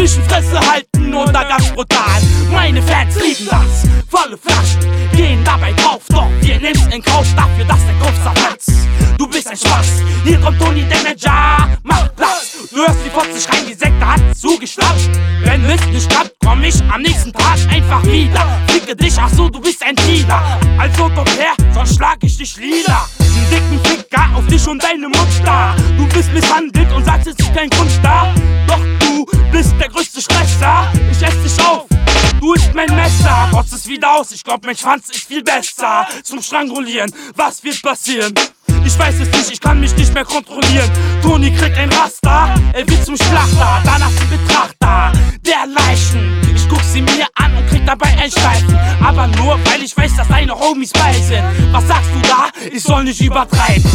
zwischen Fresse halten oder ganz brutal. Meine Fans lieben das, volle Flaschen gehen dabei drauf, doch wir nehmen's in Kauf dafür, dass der Kopf zerplatzt. Du bist ein Spaß, hier kommt Toni der Manager, mach Platz. Du hörst die Fotze schreien, die Sekte hat zugeschnappt. Wenn Mist nicht klappt, komm ich am nächsten Tag einfach wieder. Ficke dich, ach so, du bist ein Dealer. Also doch her, sonst schlag ich dich lila. Einen dicken Ficker auf dich und deine Mutter. Du bist misshandelt und sagst, es ist kein Grund da. Doch du bist der größte Stresser. Ich ess dich auf, du isst mein Messer. Rotz es wieder aus, ich glaub mein Schwanz ist viel besser. Zum Strangulieren, was wird passieren? Ich weiß es nicht, ich kann mich nicht mehr kontrollieren. Toni kriegt ein Raster, er wird zum Schlachter, danach zum Betrachter der Leichen. Ich guck sie mir an und krieg dabei ein Steifen, aber nur, weil ich weiß, dass deine Homies bei sind. Was sagst du da? Ich soll nicht übertreiben.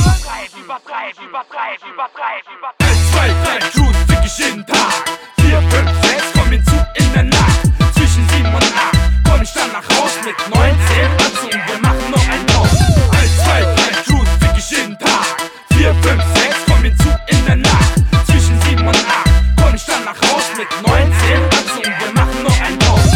1, 2, 3, Crews fick ich jeden Tag. 4, 5, 6, komm hinzu in der Nacht. Zwischen 7 und 8 komm ich dann nach Haus mit 19 dazu und wir machen noch ein Haus. 1, 2, 3, Crews fick ich jeden Tag. 4, 5, 6, komm hinzu in der Nacht. Zwischen 7 und 8 komm ich dann nach Haus mit 19 dazu und wir machen noch ein Haus.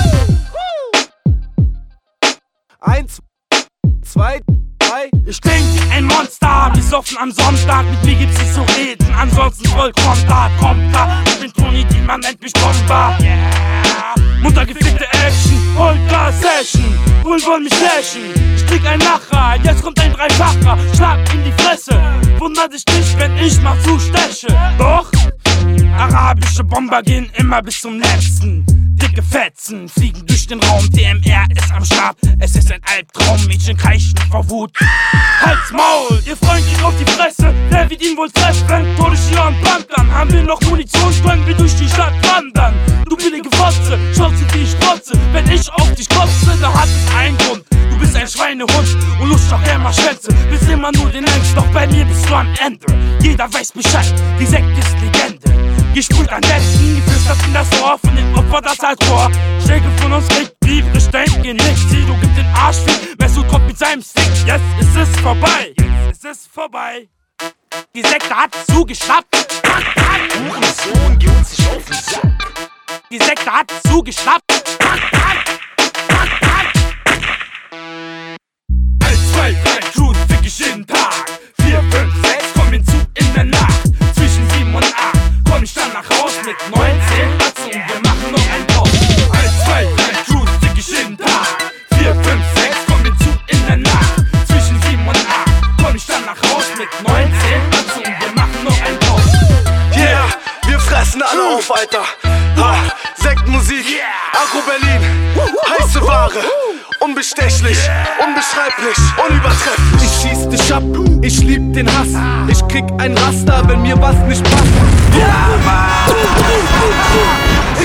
1, 2, 3. Ich klink wie ein Monster, besoffen am Sonntag. Mit mir gibt's nicht zu reden, ansonsten voll kommt da. Ich bin Toni, die man nennt mich Bomber. Yeah. Muttergefickte Action, Polka Session, wohl wollen mich lächeln. Ich krieg ein Lacher, jetzt kommt ein Dreifacher. Schlag in die Fresse, wundert dich nicht, wenn ich mal zusteche. Doch, arabische Bomber gehen immer bis zum letzten. Dicke Fetzen fliegen durch den Raum, DMR ist am Start. Es ist ein Albtraum, Mädchen kreischen vor Wut. Halt's Maul, ihr Freund geht auf die Fresse. Wer wird ihn wohl treffen? Todesschierer und Bunkern. Haben wir noch Munition, können wir durch die Stadt wandern. Du billige Fotze, schaut sie wie ich trotze. Wenn ich auf dich kotze, dann hat es einen Grund. Du bist ein Schweinehund und lust doch immer Schwänze. Bist immer nur den längst, doch bei mir bist du am Ende. Jeder weiß Bescheid, die Sekte ist Legende. Gesprüht an Besten, geflüstert in das Ohr von den Opfern das als Rohr. Stärke von uns kriegt Brief, ich denke nicht. Sieh, du gibst den Arsch fick, Mesut kommt mit seinem Stick. Jetzt ist es vorbei, jetzt ist es vorbei. Die Sekte hat zugeschnappt. Hurensohn, geh uns nicht auf den Sack. Die Sekte hat zugeschnappt. 1, 2, 3, Crews fick ich jeden Tag. 4, 5, 6, komm hinzu in der Nacht. Zwischen 7 und 8 komm ich dann nach Haus mit 19 dazu und wir machen noch ein Haus. 1, 2, 3, Crews fick ich jeden Tag. 4, 5, 6, komm hinzu in der Nacht. Zwischen 7 und 8 komm ich dann nach Haus mit 19 dazu und wir machen noch ein Haus. Yeah, wir fressen alle auf, Alter. Ha, Sektmusik, Agro Berlin, heiße Ware. Unbestechlich, unbeschreiblich, unübertrefflich. Ich schieß dich ab, ich lieb den Hass. Ich krieg ein Raster, wenn mir was nicht passt. Ja, Mann.